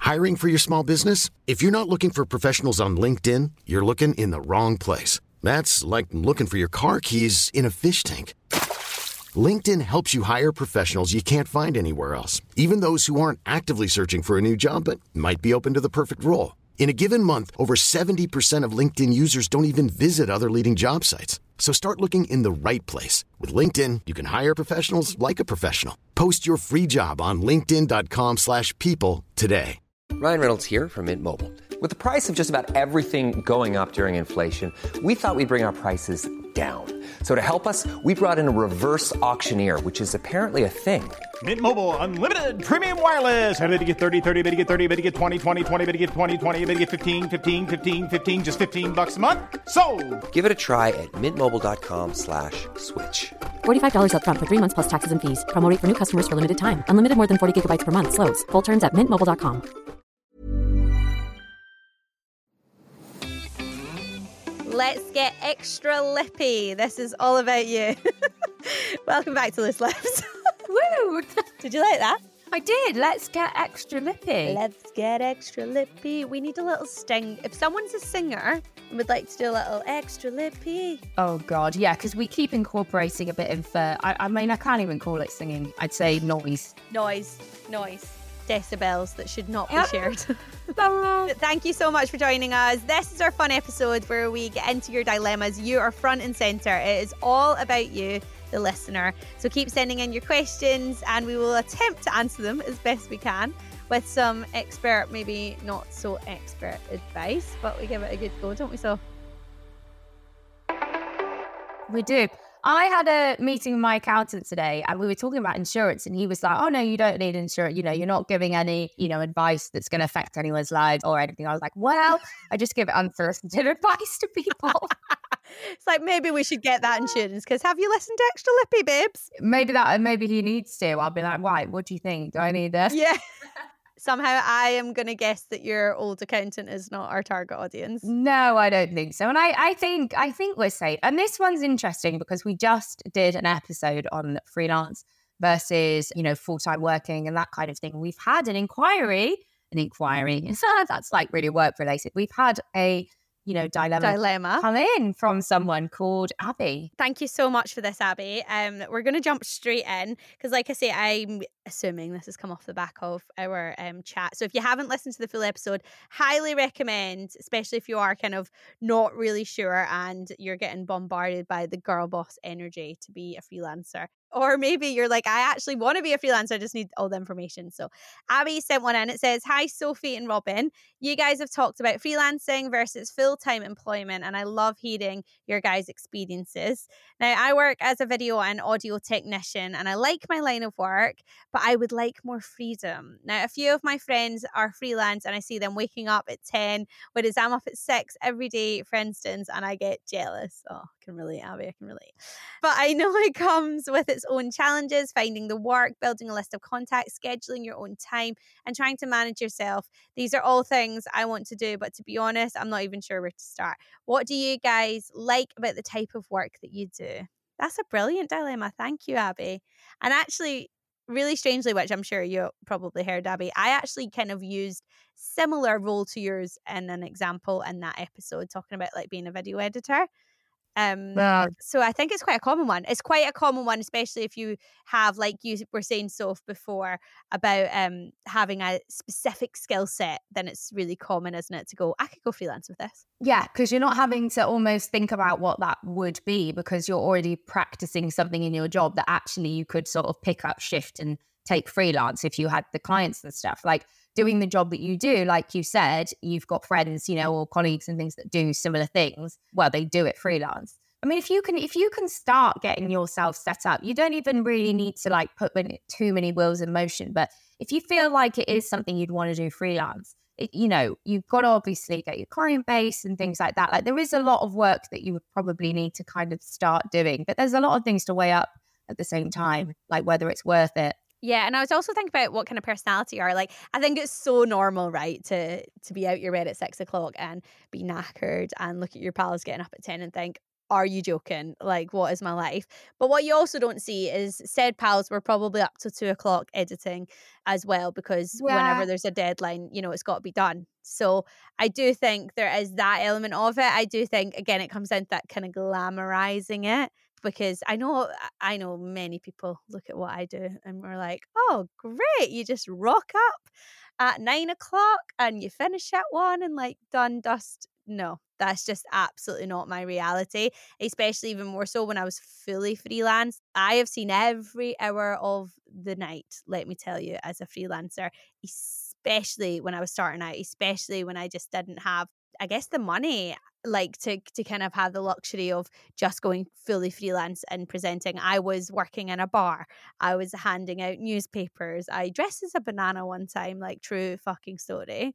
Hiring for your small business? If you're not looking for professionals on LinkedIn, you're looking in the wrong place. That's like looking for your car keys in a fish tank. LinkedIn helps you hire professionals you can't find anywhere else, even those who aren't actively searching for a new job but might be open to the perfect role. In a given month, over 70% of LinkedIn users don't even visit other leading job sites. So start looking in the right place. With LinkedIn, you can hire professionals like a professional. Post your free job on linkedin.com/people today. Ryan Reynolds here from Mint Mobile. With the price of just about everything going up during inflation, we thought we'd bring our prices down. So to help us, we brought in a reverse auctioneer, which is apparently a thing. Mint Mobile Unlimited Premium Wireless. How to get 30, 30, bit to get 30, bit to get 20, 20, 20, bit to get 20, 20, bit to get 15, 15, 15, 15, just $15 a month? Sold! Give it a try at mintmobile.com/switch. $45 up front for 3 months plus taxes and fees. Promo rate for new customers for limited time. Unlimited more than 40 gigabytes per month. Slows full terms at mintmobile.com. Let's get extra lippy. This is all about you. Welcome back to Loose Lips. Woo! Did you like that? I did. Let's get extra lippy. Let's get extra lippy. We need a little sting. If someone's a singer and would like to do a little extra lippy. Oh, God. Yeah, because we keep incorporating a bit of, I mean, I can't even call it singing. I'd say noise. Noise. Decibels that should not be shared. But thank you so much for joining us. This is our fun episode where we get into your dilemmas. You are front and centre. It is all about you, the listener. So keep sending in your questions and we will attempt to answer them as best we can with some expert, maybe not so expert advice, but we give it a good go, don't we? So we do. I had a meeting with my accountant today and we were talking about insurance and he was like, oh no, you don't need insurance. You know, you're not giving any, advice that's going to affect anyone's lives or anything. I was like, well, I just give unsolicited advice to people. It's like, maybe we should get that insurance because have you listened to Extra Lippy, babes? Maybe he needs to. I'll be like, right, what do you think? Do I need this? Yeah. Somehow I am going to guess that your old accountant is not our target audience. No, I don't think so. And I think we're safe. And this one's interesting because we just did an episode on freelance versus, full-time working and that kind of thing. We've had an inquiry. That's like really work related. We've had a dilemma come in from someone called Abby. Thank you so much for this, Abby. We're going to jump straight in because, like I say, I'm assuming this has come off the back of our chat. So if you haven't listened to the full episode, highly recommend, especially if you are kind of not really sure and you're getting bombarded by the girl boss energy to be a freelancer. Or maybe you're like, I actually want to be a freelancer. I just need all the information. So Abby sent one in. It says, hi, Sophie and Robin. You guys have talked about freelancing versus full-time employment, and I love hearing your guys' experiences. Now, I work as a video and audio technician, and I like my line of work, but I would like more freedom. Now, a few of my friends are freelance, and I see them waking up at 10, whereas I'm up at 6 every day, for instance, and I get jealous. Oh, I can relate, Abby, I can relate. But I know it comes with its own challenges, finding the work, building a list of contacts, scheduling your own time, and trying to manage yourself. These are all things I want to do, but to be honest, I'm not even sure where to start. What do you guys like about the type of work that you do? That's a brilliant dilemma. Thank you, Abby. And actually, really strangely, which I'm sure you probably heard, Abby, I actually kind of used similar role to yours in an example in that episode, talking about like being a video editor. So I think it's quite a common one. It's quite a common one, especially if you have, like you were saying, Soph, before about having a specific skill set. Then it's really common, isn't it, to go, I could go freelance with this. Yeah, because you're not having to almost think about what that would be because you're already practicing something in your job that actually you could sort of pick up shift and take freelance if you had the clients and stuff. Like doing the job that you do, like you said, you've got friends, or colleagues and things that do similar things. Well, they do it freelance. I mean, if you can start getting yourself set up, you don't even really need to like put too many wheels in motion. But if you feel like it is something you'd want to do freelance, you've got to obviously get your client base and things like that. Like there is a lot of work that you would probably need to kind of start doing, but there's a lot of things to weigh up at the same time, like whether it's worth it. Yeah, and I was also thinking about what kind of personality you are. Like, I think it's so normal, right, to be out your bed at 6 o'clock and be knackered and look at your pals getting up at 10 and think, are you joking? Like, what is my life? But what you also don't see is said pals were probably up to 2:00 editing as well, because whenever there's a deadline, you know, it's got to be done. So I do think there is that element of it. I do think, again, it comes down to that kind of glamorizing it, because I know many people look at what I do and we're like, oh, great. You just rock up at 9:00 and you finish at 1 and like done, dust. No, that's just absolutely not my reality, especially even more so when I was fully freelance. I have seen every hour of the night, let me tell you, as a freelancer, especially when I was starting out, especially when I just didn't have, I guess, the money like to kind of have the luxury of just going fully freelance and presenting. I was working in a bar. I was handing out newspapers. I dressed as a banana one time, like true fucking story.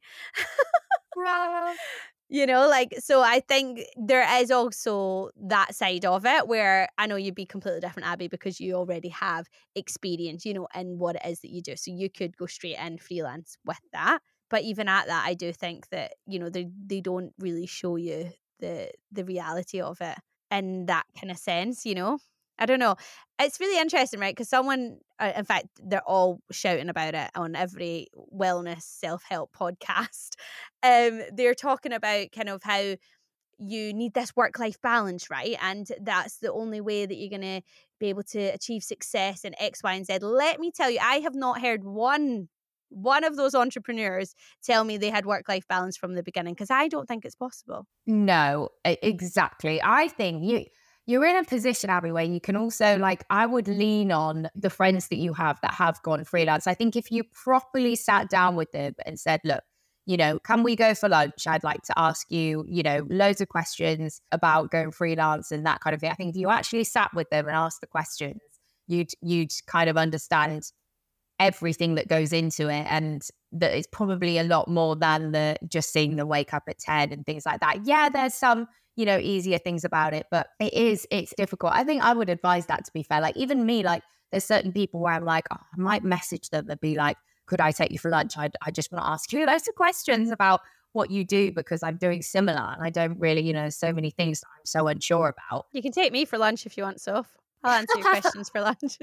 You know, like, so I think there is also that side of it where I know you'd be completely different, Abby, because you already have experience, you know, in what it is that you do. So you could go straight in freelance with that. But even at that, I do think that, you know, they don't really show you the reality of it in that kind of sense, you know. I don't know. It's really interesting, right? Because someone, in fact, they're all shouting about it on every wellness self-help podcast. They're talking about kind of how you need this work-life balance, right? And that's the only way that you're going to be able to achieve success in X, Y, and Z. Let me tell you, I have not heard one of those entrepreneurs tell me they had work-life balance from the beginning, because I don't think it's possible. No, exactly. I think you're in a position, Abby, where you can also, like, I would lean on the friends that you have that have gone freelance. I think if you properly sat down with them and said, look, you know, can we go for lunch? I'd like to ask you, you know, loads of questions about going freelance and that kind of thing. I think if you actually sat with them and asked the questions, you'd kind of understand everything that goes into it, and that it's probably a lot more than the just seeing them wake up at 10 and things like that. Yeah, there's some, you know, easier things about it, but it's difficult. I think I would advise that, to be fair. Like, even me, like, there's certain people where I'm like, oh, I might message them and be like, could I take you for lunch? I just want to ask you loads of questions about what you do, because I'm doing similar and I don't really, you know, so many things that I'm so unsure about. You can take me for lunch if you want, Soph. I'll answer your questions for lunch.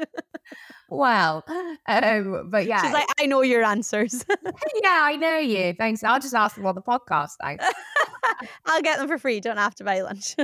Wow. But yeah. She's like, I know your answers. Yeah, I know you. Thanks. I'll just ask them on the podcast. Thanks. I'll get them for free. Don't have to buy lunch.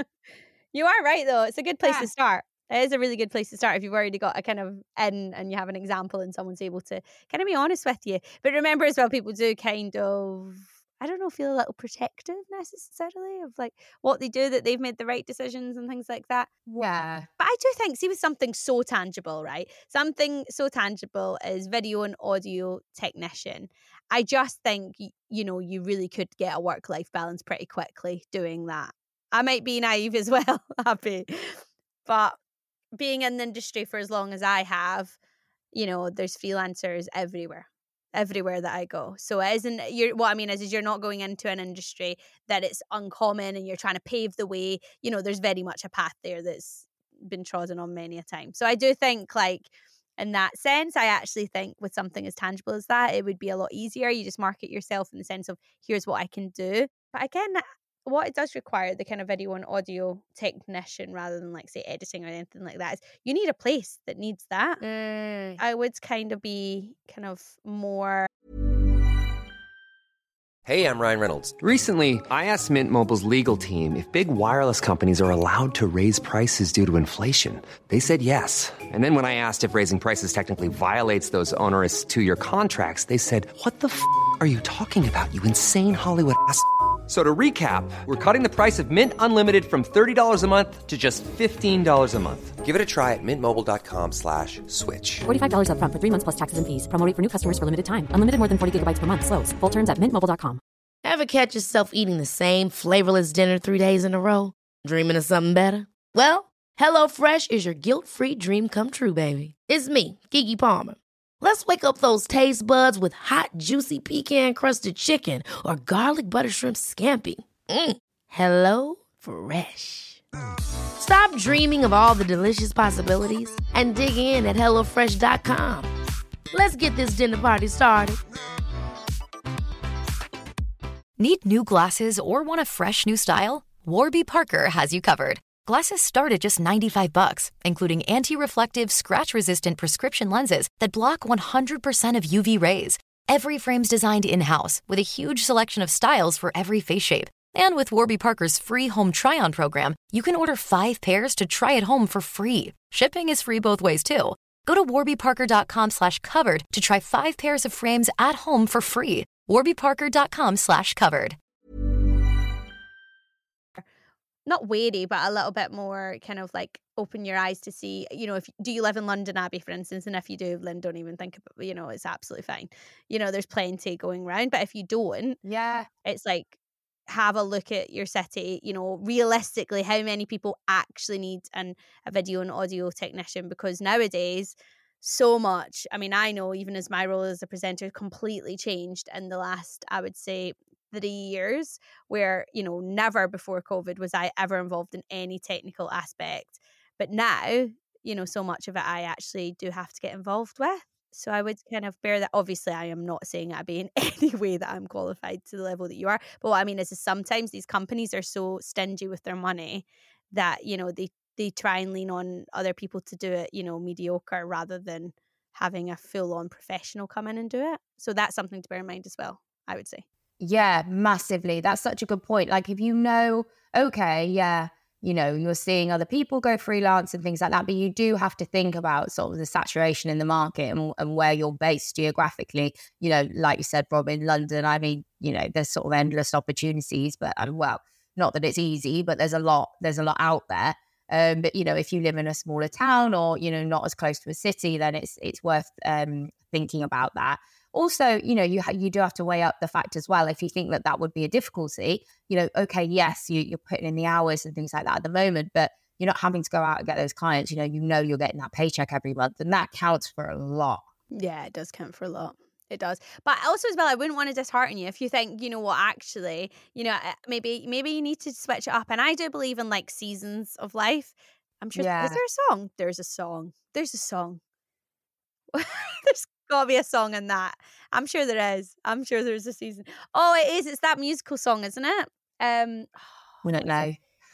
You are right, though. It's a good place to start. It is a really good place to start if you've already got a kind of in and you have an example and someone's able to kind of be honest with you. But remember as well, people do kind of, I don't know, feel a little protective necessarily of like what they do, that they've made the right decisions and things like that. Yeah. But I do think, see, with something so tangible, right? Something so tangible as video and audio technician. I just think, you know, you really could get a work-life balance pretty quickly doing that. I might be naive as well, Abby. But being in the industry for as long as I have, you know, there's freelancers everywhere that I go. So it isn't, what I mean is you're not going into an industry that it's uncommon and you're trying to pave the way. You know, there's very much a path there that's been trodden on many a time. So I do think, like, in that sense, I actually think with something as tangible as that, it would be a lot easier. You just market yourself in the sense of, here's what I can do. But again, what it does require, the kind of video and audio technician, rather than like say editing or anything like that, is you need a place that needs that. I would kind of be kind of more. Hey, I'm Ryan Reynolds. Recently, I asked Mint Mobile's legal team if big wireless companies are allowed to raise prices due to inflation. They said yes. And then when I asked if raising prices technically violates those onerous 2-year contracts, they said, what the f*** are you talking about, you insane Hollywood ass f- So to recap, we're cutting the price of Mint Unlimited from $30 a month to just $15 a month. Give it a try at mintmobile.com/switch. $45 up front for 3 months plus taxes and fees. Promo rate for new customers for limited time. Unlimited more than 40 gigabytes per month. Slows full terms at mintmobile.com. Ever catch yourself eating the same flavorless dinner 3 days in a row? Dreaming of something better? Well, HelloFresh is your guilt-free dream come true, baby. It's me, Keke Palmer. Let's wake up those taste buds with hot, juicy pecan-crusted chicken or garlic butter shrimp scampi. Hello Fresh. Stop dreaming of all the delicious possibilities and dig in at HelloFresh.com. Let's get this dinner party started. Need new glasses or want a fresh new style? Warby Parker has you covered. Glasses start at just $95, including anti-reflective, scratch-resistant prescription lenses that block 100% of UV rays. Every frame's designed in-house with a huge selection of styles for every face shape. And with Warby Parker's free home try-on program, you can order 5 pairs to try at home for free. Shipping is free both ways, too. Go to warbyparker.com/covered to try 5 pairs of frames at home for free. warbyparker.com/covered. Not wary, but a little bit more kind of like open your eyes to see, you know, if do you live in London, Abby, for instance? And if you do, then don't even think about, you know, it's absolutely fine. You know, there's plenty going around. But if you don't, Yeah. it's like, have a look at your city, you know, realistically, how many people actually need a video and audio technician? Because nowadays, so much, I mean, I know even as my role as a presenter completely changed in the last, I would say, 3 years, where, you know, never before COVID was I ever involved in any technical aspect. But now, you know, so much of it I actually do have to get involved with. So I would kind of bear that. Obviously, I am not saying, Abby, in any way that I'm qualified to the level that you are. But what I mean is sometimes these companies are so stingy with their money that, you know, they try and lean on other people to do it, you know, mediocre, rather than having a full-on professional come in and do it. So that's something to bear in mind as well, I would say. Yeah, massively. That's such a good point. Like, if you know, okay, yeah, you know, you're seeing other people go freelance and things like that, but you do have to think about sort of the saturation in the market and where you're based geographically. You know, like you said, Rob, in London, I mean, you know, there's sort of endless opportunities, but well, not that it's easy, but there's a lot out there. But, you know, if you live in a smaller town or, you know, not as close to a city, then it's worth thinking about that. Also, you know, you do have to weigh up the fact as well. If you think that would be a difficulty, you know, okay, yes, you're putting in the hours and things like that at the moment, but you're not having to go out and get those clients. You know, you're getting that paycheck every month, and that counts for a lot. Yeah, it does count for a lot. It does. But also as well, I wouldn't want to dishearten you if you think, you know what, actually, you know, maybe you need to switch it up. And I do believe in like seasons of life. I'm sure. Yeah. Is there a song? There's a song. There's got to be a song in that. I'm sure there is. I'm sure there's a season. Oh, it is. It's that musical song, isn't it? We don't know.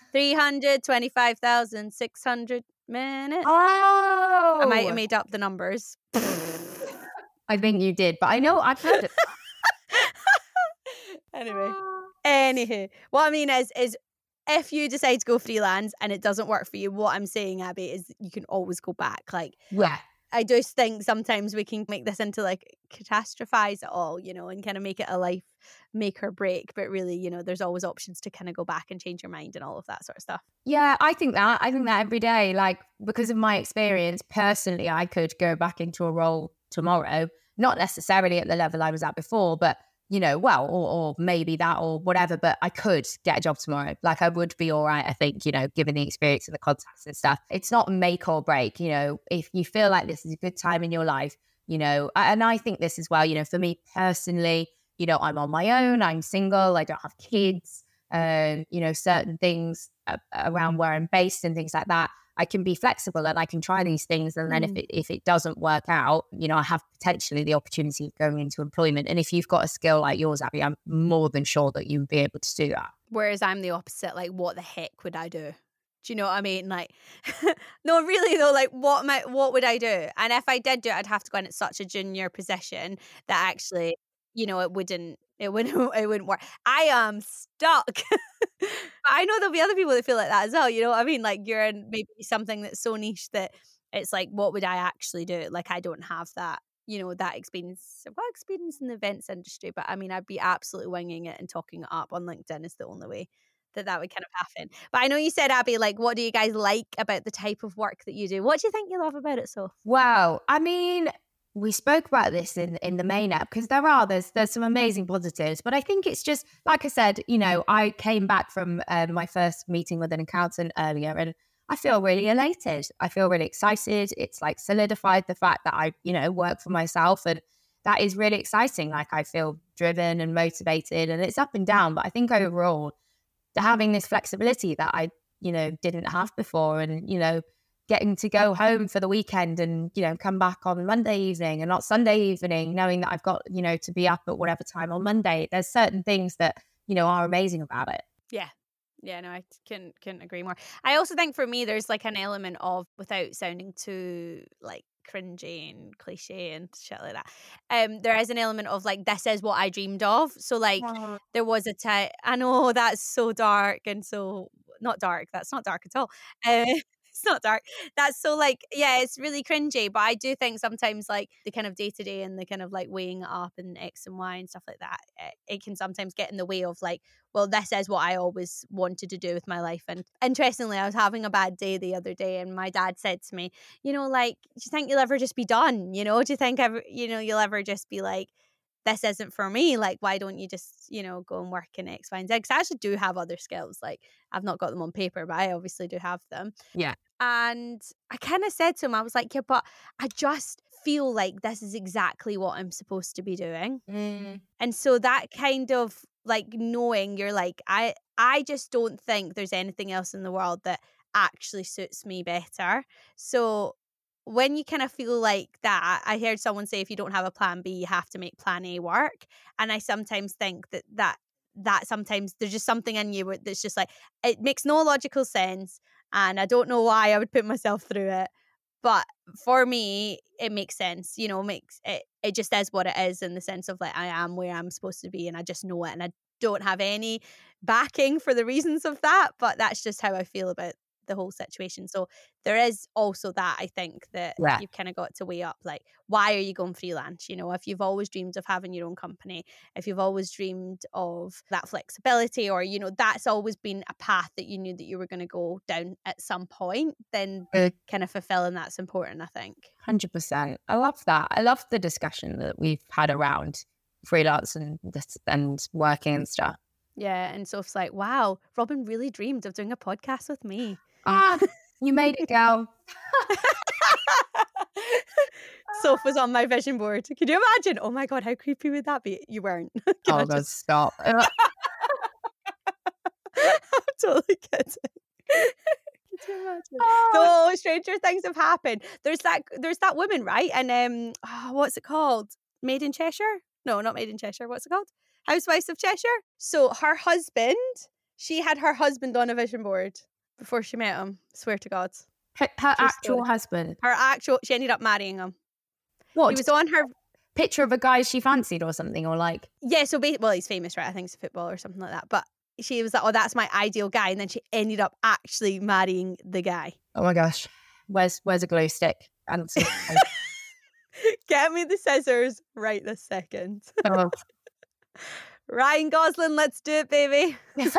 325,600 minutes. Oh, I might have made up the numbers. I think you did, but I know I've heard it. Anywho, what I mean is if you decide to go freelance and it doesn't work for you, what I'm saying, Abby, is you can always go back. Like, yeah. I just think sometimes we can make this into like catastrophize it all, you know, and kind of make it a life make or break. But really, you know, there's always options to kind of go back and change your mind and all of that sort of stuff. Yeah, I think that every day, like, because of my experience personally, I could go back into a role tomorrow, not necessarily at the level I was at before, but, you know, well, or maybe that or whatever, but I could get a job tomorrow. Like, I would be all right, I think, you know, given the experience and the contacts and stuff. It's not make or break, you know, if you feel like this is a good time in your life, you know, and I think this as well, you know, for me personally, you know, I'm on my own, I'm single, I don't have kids, you know, certain things around where I'm based and things like that. I can be flexible and I can try these things. And then if it doesn't work out, you know, I have potentially the opportunity of going into employment. And if you've got a skill like yours, Abby, I'm more than sure that you would be able to do that. Whereas I'm the opposite. Like, what the heck would I do? Do you know what I mean? Like, no, really though, like what would I do? And if I did do it, I'd have to go in at such a junior position that actually, you know, it wouldn't work. I am stuck. I know there'll be other people that feel like that as well. You know what I mean? Like, you're in maybe something that's so niche that it's like, what would I actually do? Like, I don't have that, you know, that experience. I've got experience in the events industry, but I mean, I'd be absolutely winging it and talking it up on LinkedIn is the only way that would kind of happen. But I know you said, Abby, like, what do you guys like about the type of work that you do? What do you think you love about it, Soph? Wow. I mean, we spoke about this in the main app because there's some amazing positives, but I think it's just, like I said, you know, I came back from my first meeting with an accountant earlier and I feel really elated. I feel really excited. It's like solidified the fact that I, you know, work for myself, and that is really exciting. Like, I feel driven and motivated, and it's up and down, but I think overall having this flexibility that I, you know, didn't have before, and, you know, getting to go home for the weekend and, you know, come back on Monday evening and not Sunday evening, knowing that I've got, you know, to be up at whatever time on Monday. There's certain things that, you know, are amazing about it. Yeah. Yeah, no, I couldn't agree more. I also think for me, there's like an element of, without sounding too like cringy and cliche and shit like that, there is an element of like, this is what I dreamed of. So like, there was a time, I know that's so dark and so not dark. That's not dark at all. It's not dark. That's so like, yeah, it's really cringy. But I do think sometimes like the kind of day to day and the kind of like weighing it up and X and Y and stuff like that, it can sometimes get in the way of like, well, this is what I always wanted to do with my life. And interestingly, I was having a bad day the other day, and my dad said to me, you know, like, do you think you'll ever just be done? You know, do you think ever, you know, you'll ever just be like, this isn't for me? Like, why don't you just, you know, go and work in X, Y, and Z? Because I actually do have other skills. Like, I've not got them on paper, but I obviously do have them. Yeah. And I kind of said to him, I was like, yeah, but I just feel like this is exactly what I'm supposed to be doing. And so that kind of like knowing, you're like, I just don't think there's anything else in the world that actually suits me better. So when you kind of feel like that, I heard someone say, if you don't have a plan B, you have to make plan A work. And I sometimes think that sometimes there's just something in you that's just like, it makes no logical sense. And I don't know why I would put myself through it. But for me, it makes sense, you know, it just is what it is, in the sense of like, I am where I'm supposed to be and I just know it. And I don't have any backing for the reasons of that, but that's just how I feel about the whole situation. So there is also that, I think, that you've kind of got to weigh up, like, why are you going freelance? You know, if you've always dreamed of having your own company, if you've always dreamed of that flexibility, or, you know, that's always been a path that you knew that you were going to go down at some point, then kind of fulfilling that's important, I think. 100%. I love that. I love the discussion that we've had around freelance and working and stuff. Yeah, and Soph's like, wow, Robin really dreamed of doing a podcast with me. You made it, girl. Soph was on my vision board. Can you imagine? Oh my God, how creepy would that be? You weren't. Oh God, stop. I'm totally kidding. Can you imagine? No, stranger things have happened. There's that woman, right? And what's it called? Made in Cheshire? No, not Made in Cheshire. What's it called? Housewives of Cheshire. So her husband, she had her husband on a vision board before she met him. Swear to God. Her actual husband. She ended up marrying him. What? He was on her picture of a guy she fancied or something, or like? Yeah, so well, he's famous, right? I think he's a footballer or something like that. But she was like, oh, that's my ideal guy. And then she ended up actually marrying the guy. Oh my gosh. Where's a glue stick? And get me the scissors right this second. Oh. Ryan Gosling, let's do it, baby.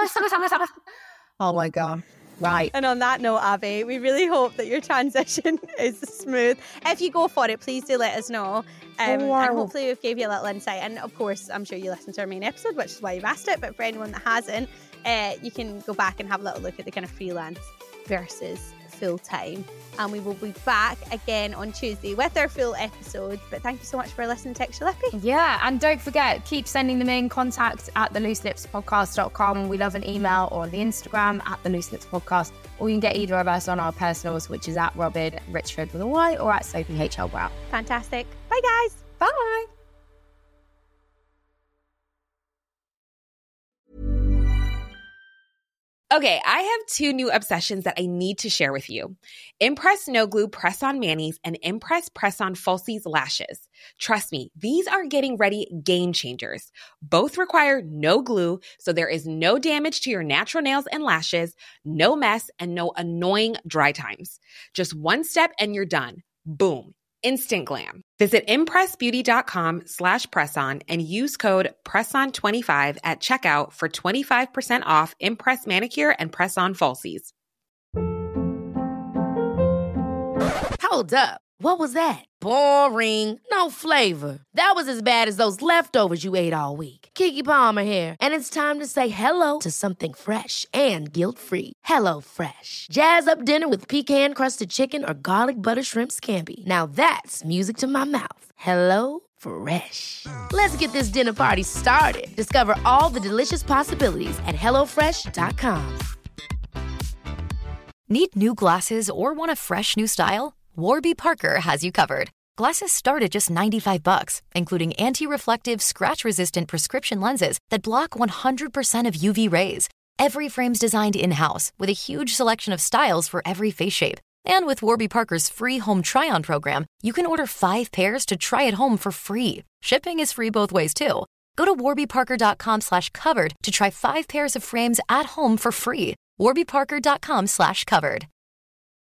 Oh my God. Right. And on that note, Abby, we really hope that your transition is smooth. If you go for it, please do let us know. And hopefully we've gave you a little insight. And of course, I'm sure you listened to our main episode, which is why you've asked it. But for anyone that hasn't, you can go back and have a little look at the kind of freelance versus full-time. And we will be back again on Tuesday with our full episode. But thank you so much for listening to Extra Lippy. Yeah, and don't forget, keep sending them in. Contact at thelooselipspodcast.com. We love an email, or the Instagram at thelooselipspodcast. Or you can get either of us on our personals, which is at Robin Richford with a Y, or at Sophie H.L. Brown. Fantastic. Bye, guys. Bye. Okay, I have two new obsessions that I need to share with you. Impress No Glue Press-On Manis and Impress Press-On Falsies Lashes. Trust me, these are getting ready game changers. Both require no glue, so there is no damage to your natural nails and lashes, no mess, and no annoying dry times. Just one step and you're done. Boom. Instant glam. Visit impressbeauty.com/presson and use code PRESSON25 at checkout for 25% off Impress Manicure and Press-On Falsies. Hold up. What was that? Boring. No flavor. That was as bad as those leftovers you ate all week. Keke Palmer here, and it's time to say hello to something fresh and guilt-free. Hello Fresh. Jazz up dinner with pecan-crusted chicken or garlic butter shrimp scampi. Now that's music to my mouth. Hello Fresh. Let's get this dinner party started. Discover all the delicious possibilities at HelloFresh.com. Need new glasses or want a fresh new style? Warby Parker has you covered. Glasses start at just $95, including anti-reflective, scratch-resistant prescription lenses that block 100% of UV rays. Every frame's designed in-house with a huge selection of styles for every face shape. And with Warby Parker's free home try-on program, you can order 5 pairs to try at home for free. Shipping is free both ways, too. Go to warbyparker.com/covered to try 5 pairs of frames at home for free. warbyparker.com/covered.